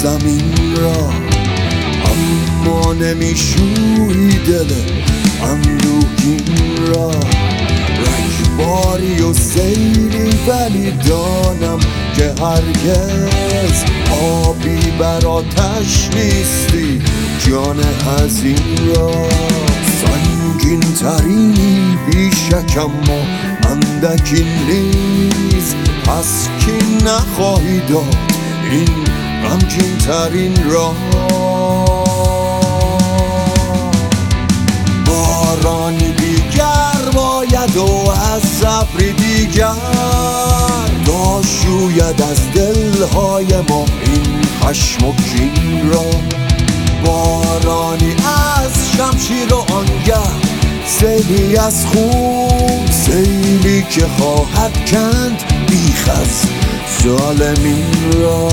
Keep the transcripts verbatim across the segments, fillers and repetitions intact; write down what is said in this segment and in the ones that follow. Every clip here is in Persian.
زمین را، اما نمیشوی دل اندوهگین را. رگباری و سیلی ولی دانم که هرگز آبی بر آتش نیستی جان حزین را. سنگین ترینی بیشک اما اندکی نیز، پس کی نخواهی داد این غمگین ترین را. بارانی دیگر باید و از ابری دیگر تا شوید از دلهای ما این خشم و کین را. بارانی از شمشیر و آنگه سیلی از خون، سیلی که خواهد کند بیخ از ظالمین را.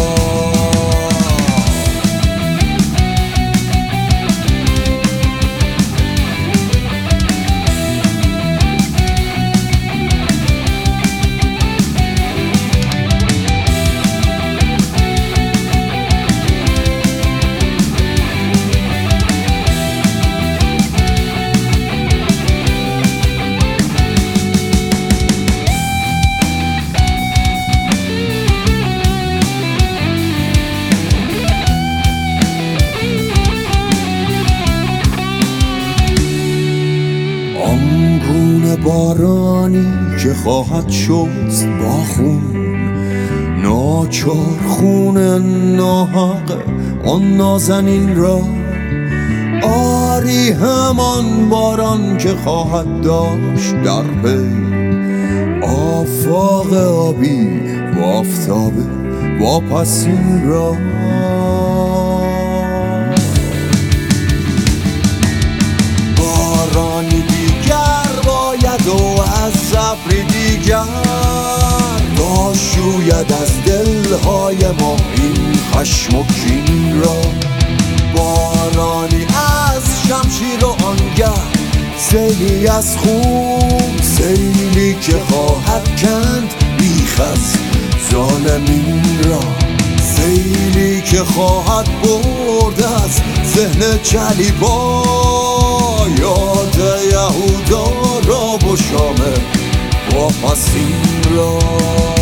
آنگونه بارانی که خواهد شست با خون، ناچار خون ناحق آن نازنین را. آری همان باران که خواهد داشت در پی آفاق آبی و آفتاب واپسین را. بارانی و از ابری دیگر تا شوید از دلهای ما این خشم و کین را. بارانی از شمشیر و آنگه سیلی از خون، سیلی که خواهد کند بیخ از ظالمین را. سیلی که خواهد برد از ذهن چلیپا یاد یهودا را و شام واپسین را.